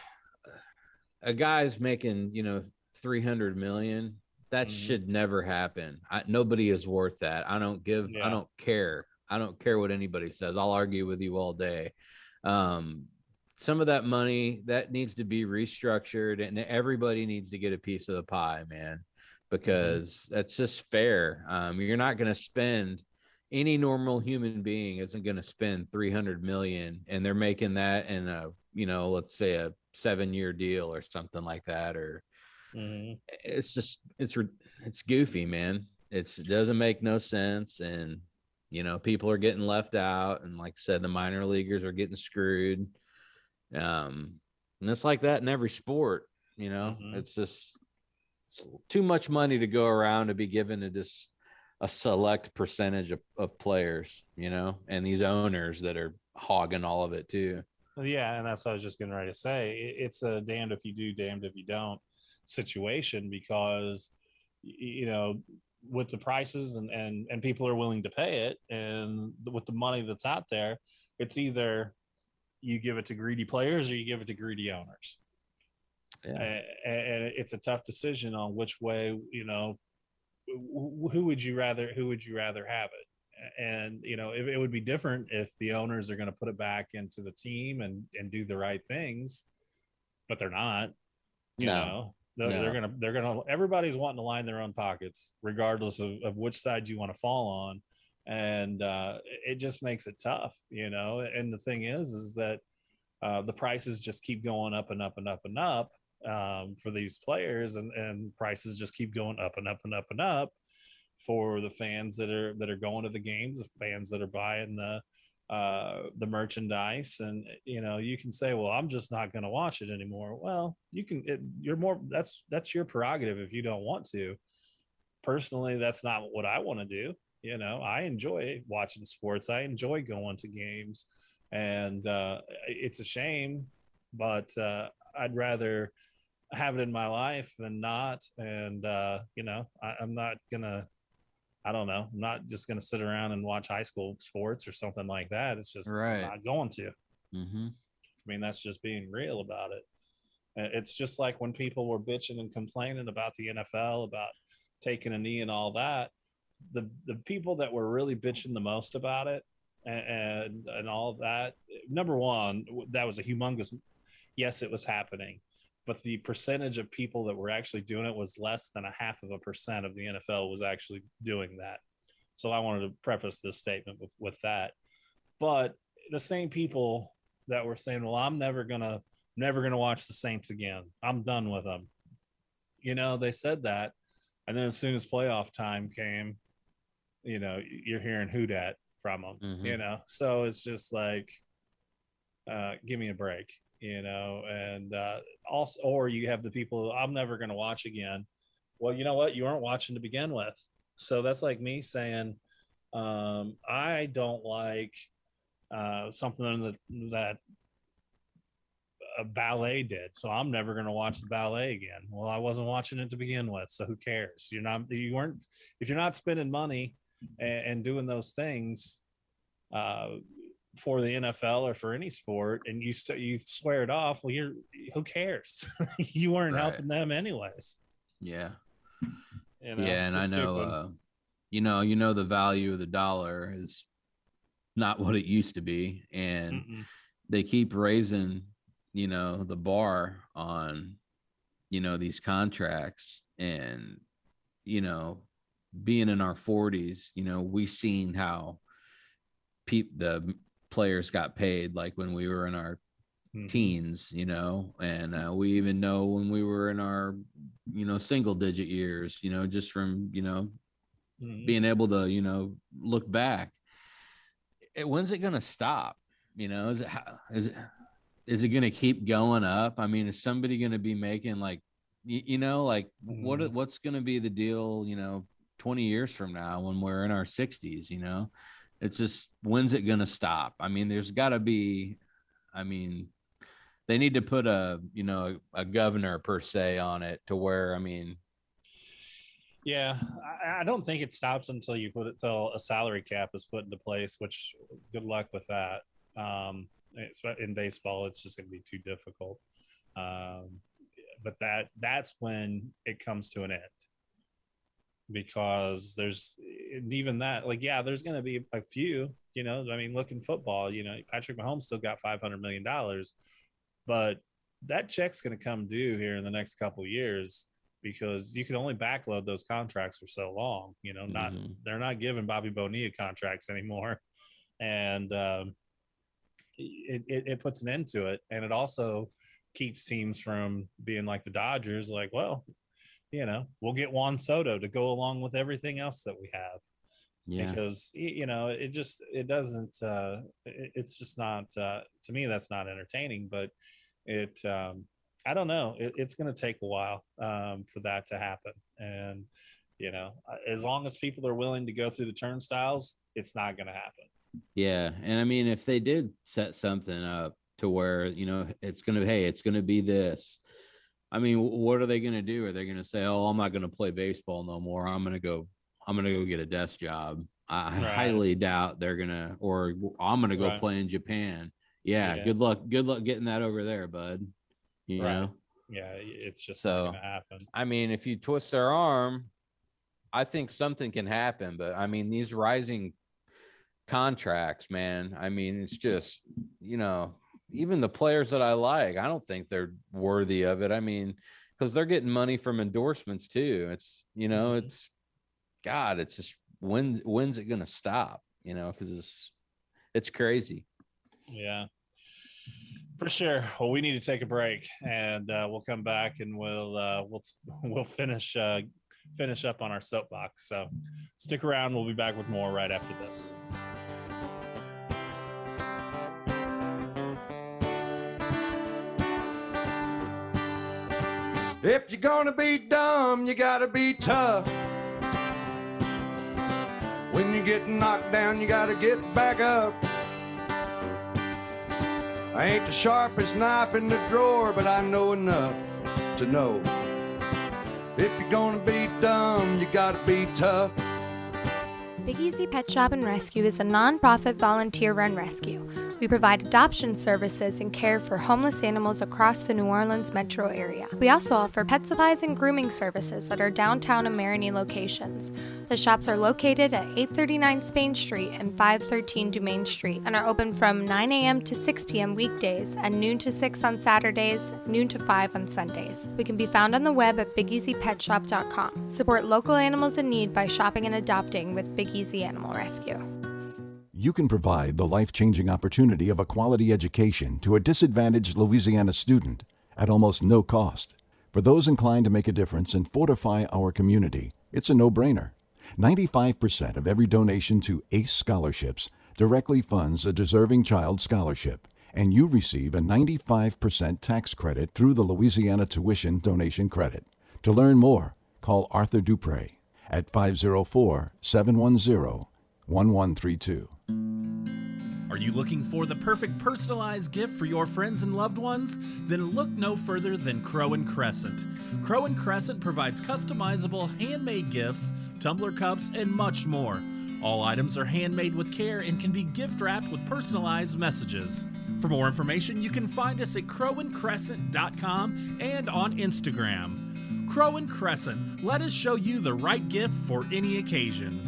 a guy's making, you know, three hundred million. That mm-hmm. should never happen. I, nobody is worth that. I don't give, yeah. I don't care. I don't care what anybody says. I'll argue with you all day. Um, some of that money that needs to be restructured, and everybody needs to get a piece of the pie, man, because mm-hmm. that's just fair. Um, you're not going to spend, any normal human being isn't going to spend three hundred million, and they're making that in a, you know, let's say a seven year deal or something like that. Or mm-hmm. it's just, it's, it's goofy, man. It's, it doesn't make no sense. And, you know, people are getting left out. And like I said, the minor leaguers are getting screwed. Um, and it's like that in every sport, you know, mm-hmm. it's just too much money to go around to be given to just a select percentage of, of players, you know, and these owners that are hogging all of it too. Yeah, and that's what I was just getting ready to say. It's a damned if you do, damned if you don't situation, because, you know, with the prices and, and, and people are willing to pay it, and with the money that's out there, it's either you give it to greedy players or you give it to greedy owners. Yeah. And, and it's a tough decision on which way, you know, who would you rather, who would you rather have it? And, you know, it, it would be different if the owners are going to put it back into the team and, and do the right things, but they're not, you no. know, they're, no. they're going to, they're going to, everybody's wanting to line their own pockets, regardless of, of which side you want to fall on. And uh, it just makes it tough, you know? And the thing is, is that uh, the prices just keep going up and up and up and up um, for these players, and, and prices just keep going up and up and up and up for the fans that are that are going to the games, the fans that are buying the uh, the merchandise. And, you know, you can say, well, I'm just not going to watch it anymore. Well, you can, it, you're more, that's, that's your prerogative if you don't want to. Personally, that's not what I want to do. You know, I enjoy watching sports. I enjoy going to games, and uh, it's a shame, but uh, I'd rather have it in my life than not. And, uh, you know, I, I'm not going to, I don't know. I'm not just going to sit around and watch high school sports or something like that. It's just right. not going to. Mm-hmm. I mean, that's just being real about it. It's just like when people were bitching and complaining about the N F L, about taking a knee and all that. The the people that were really bitching the most about it and, and, and all of that, number one, that was a humongous, yes, it was happening. But the percentage of people that were actually doing it was less than a half of a percent of the N F L was actually doing that. So I wanted to preface this statement with, with that. But the same people that were saying, well, I'm never going to never going to watch the Saints again. I'm done with them. You know, they said that. And then as soon as playoff time came, you know, you're hearing who dat from them, mm-hmm. you know? So it's just like, uh, give me a break, you know? And uh, also, or you have the people I'm never going to watch again. Well, you know what? You weren't watching to begin with. So that's like me saying, um, I don't like uh, something that, that a ballet did. So I'm never going to watch the ballet again. Well, I wasn't watching it to begin with. So who cares? You're not, you weren't, if you're not spending money and, and doing those things uh, for the N F L or for any sport, and you st- you swear it off, well, you're, who cares? You weren't right. helping them anyways. Yeah. You know, yeah. And I know, uh, you know, you know, the value of the dollar is not what it used to be. And Mm-mm. they keep raising, you know, the bar on, you know, these contracts. And, you know, being in our forties, you know, we seen how pe- the players got paid, like when we were in our mm-hmm. teens, you know, and uh, we even know when we were in our, you know, single digit years, you know, just from, you know, mm-hmm. being able to, you know, look back. It, when's it going to stop? You know, is it, is it, is it going to keep going up? I mean, is somebody going to be making like, you, you know, like mm-hmm. what, what's going to be the deal, you know, twenty years from now when we're in our sixties, you know? It's just, when's it going to stop? I mean, there's got to be, I mean, they need to put a, you know, a governor per se on it to where, I mean. Yeah, I, I don't think it stops until you put it, till a salary cap is put into place, which good luck with that. Um, in baseball, it's just going to be too difficult. Um, but that that's when it comes to an end. Because there's even that, like, yeah, there's going to be a few, you know, I mean, look in football, you know, Patrick Mahomes still got five hundred million dollars, but that check's going to come due here in the next couple of years because you can only backload those contracts for so long, you know, not, mm-hmm. they're not giving Bobby Bonilla contracts anymore. And um, it, it, it puts an end to it. And it also keeps teams from being like the Dodgers, like, well, you know, we'll get Juan Soto to go along with everything else that we have. Yeah. Because, you know, it just, it doesn't, uh, it, it's just not, uh, to me, that's not entertaining, but it, um, I don't know. It, it's going to take a while um, for that to happen. And, you know, as long as people are willing to go through the turnstiles, it's not going to happen. Yeah. And I mean, if they did set something up to where, you know, it's going to, hey, it's going to be this, I mean, what are they going to do? Are they going to say, oh, I'm not going to play baseball no more. I'm going to go, I'm going to go get a desk job. I right. highly doubt they're going to, or I'm going to go right. play in Japan. Yeah, yeah. Good luck. Good luck getting that over there, bud. You right. know? Yeah. It's just so, not going to happen. I mean, if you twist their arm, I think something can happen, but I mean, these rising contracts, man, I mean, it's just, you know, even the players that I like, I don't think they're worthy of it. I mean, because they're getting money from endorsements too. It's, you know, mm-hmm. it's, God, it's just, when, when's it going to stop? You know, because it's, it's crazy. Yeah, for sure. Well, we need to take a break and uh, we'll come back and we'll, uh, we'll, we'll finish, uh, finish up on our soapbox. So stick around. We'll be back with more right after this. If you're gonna be dumb, you gotta be tough. When you get knocked down, you gotta get back up. I ain't the sharpest knife in the drawer, but I know enough to know. If you're gonna be dumb, you gotta be tough. Big Easy Pet Shop and Rescue is a non-profit volunteer-run rescue. We provide adoption services and care for homeless animals across the New Orleans metro area. We also offer pet supplies and grooming services at our downtown and Marigny locations. The shops are located at eight thirty-nine Spain Street and five thirteen Dumaine Street and are open from nine a.m. to six p.m. weekdays and noon to six on Saturdays, noon to five on Sundays. We can be found on the web at big easy pet shop dot com. Support local animals in need by shopping and adopting with Big Easy Animal Rescue. You can provide the life-changing opportunity of a quality education to a disadvantaged Louisiana student at almost no cost. For those inclined to make a difference and fortify our community, it's a no-brainer. ninety-five percent of every donation to ACE Scholarships directly funds a deserving child scholarship, and you receive a ninety-five percent tax credit through the Louisiana Tuition Donation Credit. To learn more, call Arthur Dupre at five oh four, seven one zero, one one three two. Are you looking for the perfect personalized gift for your friends and loved ones? Then look no further than Crow and Crescent. Crow and Crescent provides customizable handmade gifts, tumbler cups, and much more. All items are handmade with care and can be gift wrapped with personalized messages. For more information, you can find us at crow and crescent dot com and on Instagram. Crow and Crescent, let us show you the right gift for any occasion.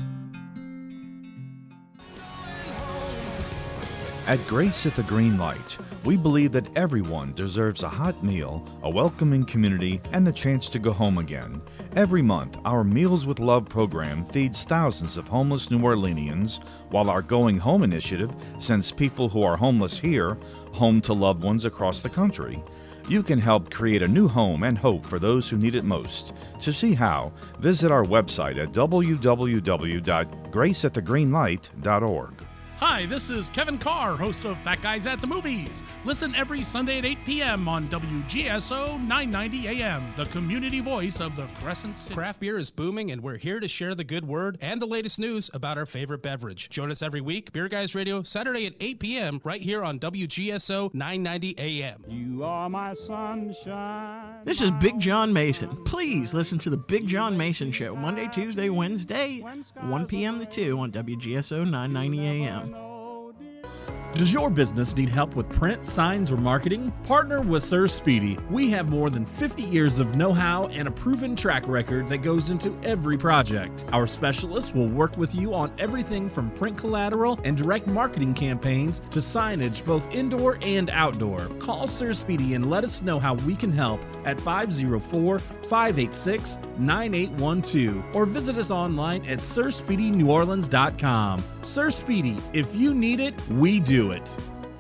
At Grace at the Green Light, we believe that everyone deserves a hot meal, a welcoming community, and the chance to go home again. Every month, our Meals with Love program feeds thousands of homeless New Orleanians, while our Going Home initiative sends people who are homeless here home to loved ones across the country. You can help create a new home and hope for those who need it most. To see how, visit our website at w w w dot grace at the green light dot org. Hi, this is Kevin Carr, host of Fat Guys at the Movies. Listen every Sunday at eight p.m. on W G S O nine ninety A M, the community voice of the Crescent City. Craft beer is booming, and we're here to share the good word and the latest news about our favorite beverage. Join us every week, Beer Guys Radio, Saturday at eight p.m. right here on W G S O nine ninety A M. You are my sunshine. This is Big John Mason. Please listen to the Big John Mason Show, Monday, Tuesday, Wednesday, one p.m. to two on W G S O nine ninety A M. Does your business need help with print, signs, or marketing? Partner with Sir Speedy. We have more than fifty years of know-how and a proven track record that goes into every project. Our specialists will work with you on everything from print collateral and direct marketing campaigns to signage both indoor and outdoor. Call Sir Speedy and let us know how we can help at five oh four, five eight six, nine eight one two or visit us online at sir speedy new orleans dot com. Sir Speedy, if you need it, we do it.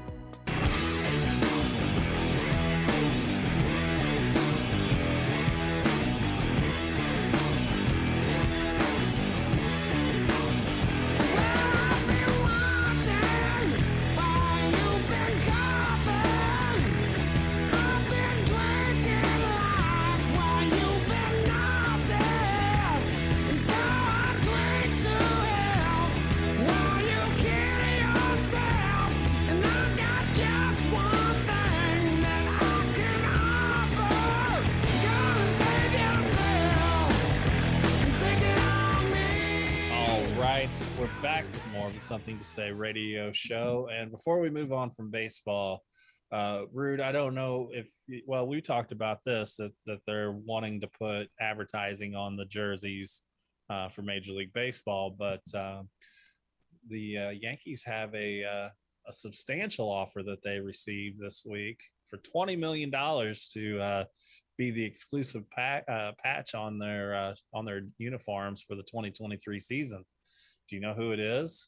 Something to Say radio show. And before we move on from baseball, uh Rude, I don't know if, well, we talked about this, that that they're wanting to put advertising on the jerseys uh for Major League Baseball, but uh, the uh, Yankees have a uh, a substantial offer that they received this week for twenty million dollars to uh be the exclusive pa- uh, patch on their uh, on their uniforms for the twenty twenty-three season. Do you know who it is?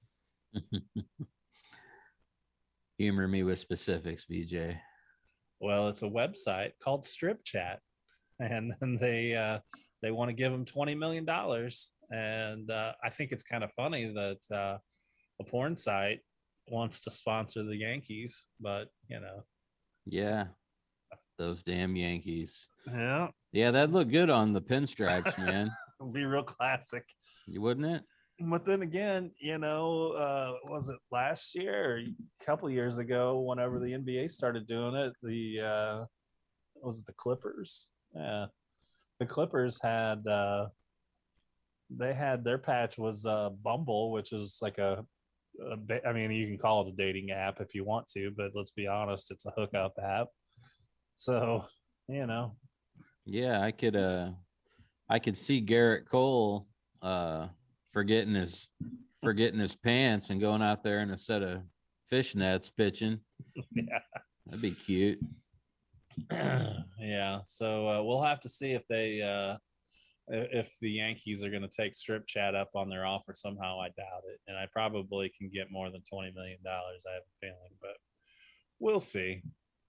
Humor me with specifics, B J. Well, it's a website called Strip Chat, and then they uh, they want to give them twenty million dollars. And uh, I think it's kind of funny that uh, a porn site wants to sponsor the Yankees, but you know. Yeah, those damn Yankees. Yeah. Yeah, that'd look good on the pinstripes, man. It'd be real classic. You wouldn't it? But then again, you know, uh, was it last year or a couple of years ago, whenever the N B A started doing it, the, uh, was it the Clippers? Yeah. The Clippers had, uh, they had their patch was uh, Bumble, which is like a, a, I mean, you can call it a dating app if you want to, but let's be honest, it's a hookup app. So, you know. Yeah, I could, uh, I could see Garrett Cole, uh, forgetting his forgetting his pants and going out there in a set of fishnets pitching. Yeah, that'd be cute. Yeah, so uh, we'll have to see if they uh if the Yankees are going to take Strip Chat up on their offer somehow, I doubt it. And I probably can get more than twenty million dollars, I have a feeling, but we'll see.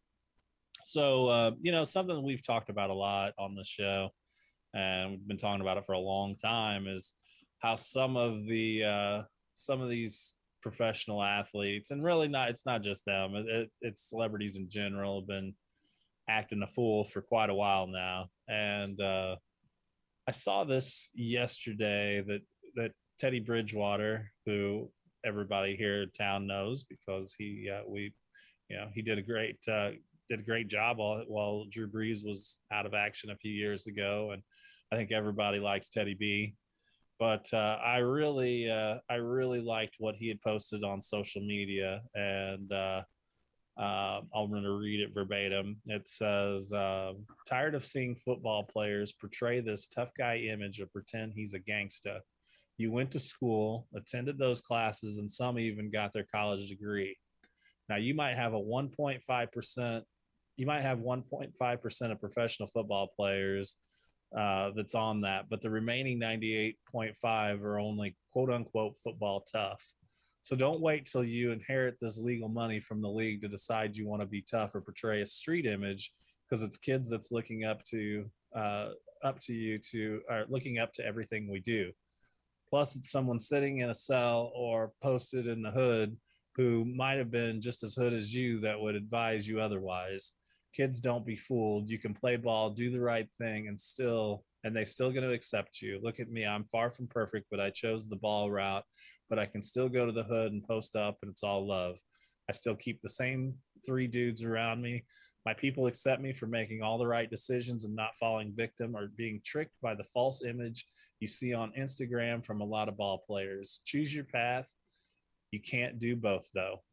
So, uh, you know, something we've talked about a lot on the show, and we've been talking about it for a long time, is how some of the uh, some of these professional athletes, and really not, it's not just them, it, it's celebrities in general, have been acting a fool for quite a while now. And uh, I saw this yesterday that that Teddy Bridgewater, who everybody here in town knows because he uh, we you know he did a great uh, did a great job while while Drew Brees was out of action a few years ago, and I think everybody likes Teddy B. But uh, I really uh, I really liked what he had posted on social media, and uh, uh, I'm going to read it verbatim. It says, uh, "Tired of seeing football players portray this tough guy image or pretend he's a gangsta. You went to school, attended those classes, and some even got their college degree. Now you might have a one point five percent, you might have one point five percent of professional football players uh, that's on that, but the remaining ninety-eight point five are only quote unquote football tough. So don't wait till you inherit this legal money from the league to decide you want to be tough or portray a street image, because it's kids that's looking up to uh, up to you to or looking up to everything we do. Plus, it's someone sitting in a cell or posted in the hood who might have been just as hood as you that would advise you otherwise. Kids, don't be fooled. You can play ball, do the right thing, and still, and they still going to accept you. Look at me. I'm far from perfect, but I chose the ball route, but I can still go to the hood and post up, and it's all love. I still keep the same three dudes around me. My people accept me for making all the right decisions and not falling victim or being tricked by the false image you see on Instagram from a lot of ball players. Choose your path. You can't do both, though."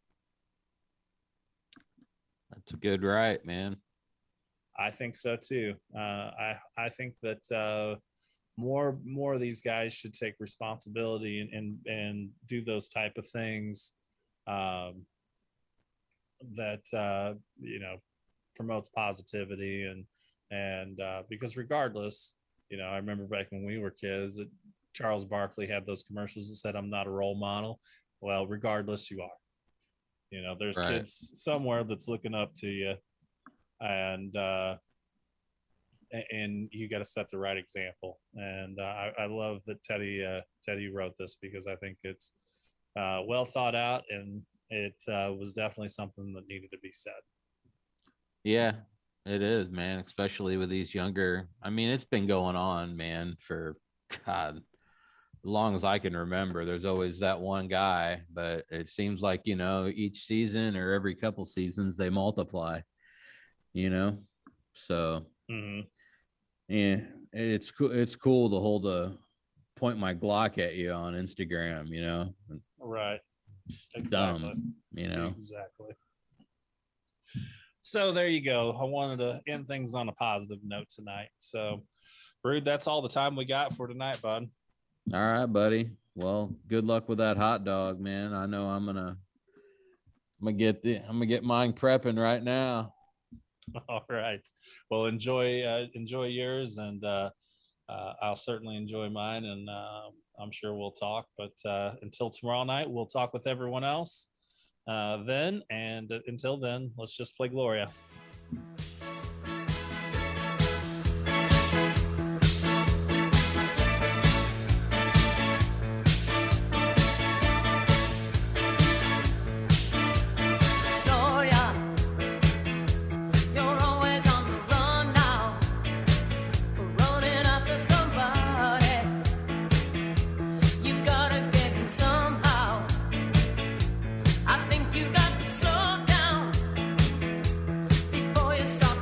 That's a good right, man. I think so too. Uh, I I think that uh, more more of these guys should take responsibility and and, and do those type of things um, that uh, you know promotes positivity and and uh, because regardless, you know, I remember back when we were kids that Charles Barkley had those commercials that said, "I'm not a role model." Well, regardless, you are. You know, there's Right. kids somewhere that's looking up to you, and uh, a- and you got to set the right example. And uh, I, I love that Teddy uh, Teddy wrote this because I think it's uh, well thought out, and it uh, was definitely something that needed to be said. Yeah, it is, man, especially with these younger. I mean, it's been going on, man, for God, as long as I can remember. There's always that one guy, but it seems like, you know, each season or every couple seasons they multiply, you know? So, Mm-hmm. yeah, it's cool. It's cool to hold a point my Glock at you on Instagram, you know? Right. Exactly. Dumb, you know? Exactly. So there you go. I wanted to end things on a positive note tonight. So, Rude, that's all the time we got for tonight, bud. All right, buddy. Well, good luck with that hot dog, man. I know I'm gonna, I'm gonna get the, I'm gonna get mine prepping right now. All right. Well, enjoy, uh, enjoy yours, and uh, uh, I'll certainly enjoy mine, and uh, I'm sure we'll talk. But uh, until tomorrow night, we'll talk with everyone else uh, then. And uh, until then, let's just play Gloria. I think you got to slow down before you start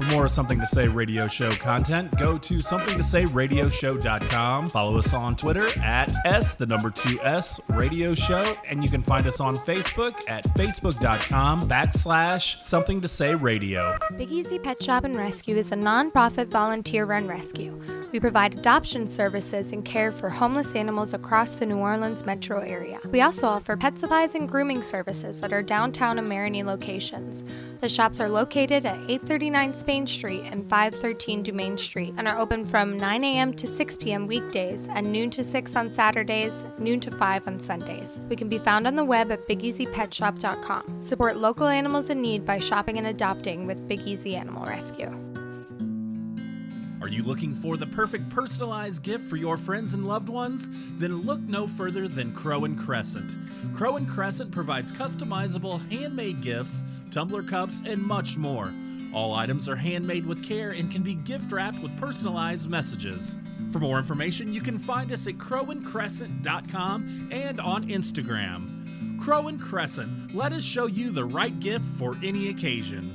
more Something to Say radio show content, go to something to say radio show dot com. Follow us on Twitter at S, the number two S, radio show. And you can find us on Facebook at facebook.com backslash something to say radio. Big Easy Pet Shop and Rescue is a non-profit volunteer-run rescue. We provide adoption services and care for homeless animals across the New Orleans metro area. We also offer pet supplies and grooming services at our downtown and Marigny locations. The shops are located at eight thirty-nine Spain Street and five thirteen Dumaine Street and are open from nine a.m. to six p.m. weekdays and noon to six on Saturdays, noon to five on Sundays. We can be found on the web at big easy pet shop dot com. Support local animals in need by shopping and adopting with Big Easy Animal Rescue. Are you looking for the perfect personalized gift for your friends and loved ones? Then look no further than Crow and Crescent. Crow and Crescent provides customizable handmade gifts, tumbler cups, and much more. All items are handmade with care and can be gift wrapped with personalized messages. For more information, you can find us at crow and crescent dot com and on Instagram. Crow and Crescent, let us show you the right gift for any occasion.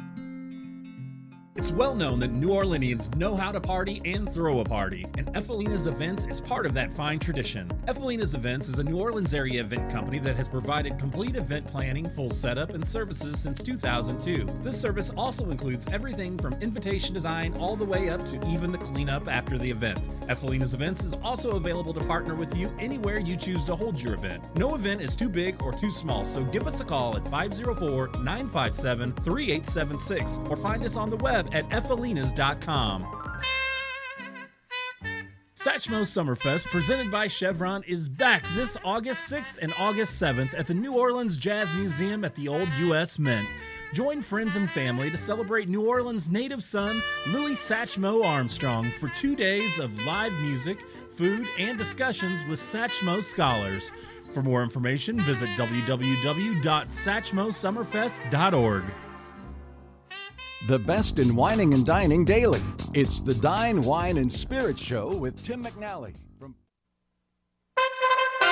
It's well known that New Orleanians know how to party and throw a party, and Efelina's Events is part of that fine tradition. Efelina's Events is a New Orleans area event company that has provided complete event planning, full setup, and services since two thousand two. This service also includes everything from invitation design all the way up to even the cleanup after the event. Efelina's Events is also available to partner with you anywhere you choose to hold your event. No event is too big or too small, so give us a call at five oh four, nine five seven, three eight seven six or find us on the web at efelinas dot com. Satchmo Summerfest, presented by Chevron, is back this August sixth and August seventh at the New Orleans Jazz Museum at the Old U S Mint. Join friends and family to celebrate New Orleans' native son, Louis Satchmo Armstrong, for two days of live music, food, and discussions with Satchmo scholars. For more information, visit w w w dot satchmo summerfest dot org. The best in whining and dining daily. It's the Dine, Wine, and Spirits Show with Tim McNally.